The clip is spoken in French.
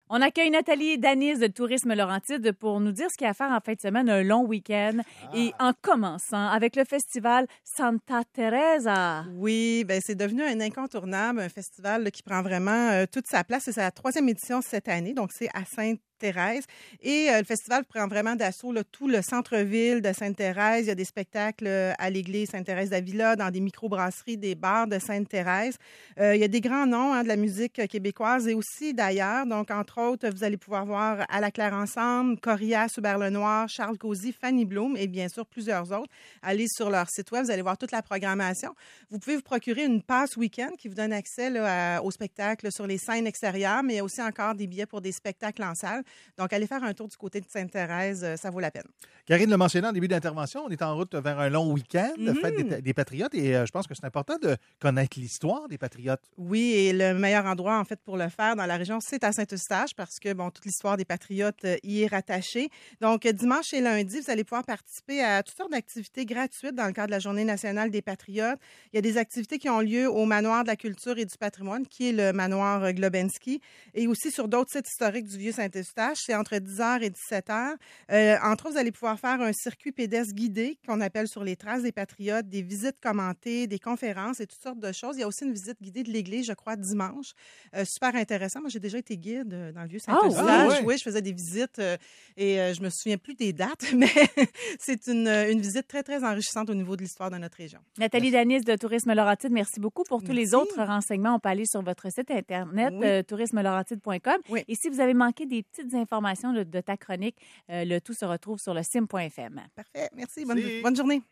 On accueille Nathalie Danis de Tourisme Laurentide pour nous dire ce qu'il y a à faire en fin de semaine, un long week-end. Et en commençant avec le festival Santa Teresa. Oui, ben c'est devenu un incontournable, un festival là, qui prend vraiment toute sa place. C'est sa 3e édition cette année, donc c'est à Sainte-Thérèse. Et le festival prend vraiment d'assaut là, tout le centre-ville de Sainte-Thérèse. Il y a des spectacles à l'église Sainte-Thérèse d'Avila, dans des microbrasseries, des bars de Sainte-Thérèse. Il y a des grands noms de la musique québécoise et aussi d'ailleurs. Donc, entre autres, vous allez pouvoir voir À la Claire Ensemble, Corias, Hubert Lenoir, Charles Cauzy, Fanny Bloom et bien sûr plusieurs autres. Allez sur leur site web, vous allez voir toute la programmation. Vous pouvez vous procurer une passe week-end qui vous donne accès là, au spectacle sur les scènes extérieures, mais il y a aussi encore des billets pour des spectacles en salle. Donc, allez faire un tour du côté de Sainte-Thérèse, ça vaut la peine. Karine le mentionnait en début d'intervention, on est en route vers un long week-end, fête des Patriotes, et je pense que c'est important de connaître l'histoire des Patriotes. Oui, et le meilleur endroit, en fait, pour le faire dans la région, c'est à Saint-Eustache, parce que, bon, toute l'histoire des Patriotes y est rattachée. Donc, dimanche et lundi, vous allez pouvoir participer à toutes sortes d'activités gratuites dans le cadre de la Journée nationale des Patriotes. Il y a des activités qui ont lieu au Manoir de la culture et du patrimoine, qui est le manoir Globensky, et aussi sur d'autres sites historiques du vieux Saint-Eustache. C'est entre 10h et 17h. Entre autres, vous allez pouvoir faire un circuit pédestre guidé qu'on appelle sur les traces des Patriotes, des visites commentées, des conférences et toutes sortes de choses. Il y a aussi une visite guidée de l'église, je crois, dimanche. Super intéressant. Moi, j'ai déjà été guide dans le vieux Saint-Eustache. Oui, je faisais des visites et je me souviens plus des dates, mais c'est une visite très, très enrichissante au niveau de l'histoire de notre région. Nathalie Danis de Tourisme Laurentide, merci beaucoup. Pour tous les autres renseignements, on peut aller sur votre site Internet, tourismelaurentide.com. Oui. Et si vous avez manqué des petites informations de ta chronique, le tout se retrouve sur le sim.fm. Parfait. Merci. Bonne journée.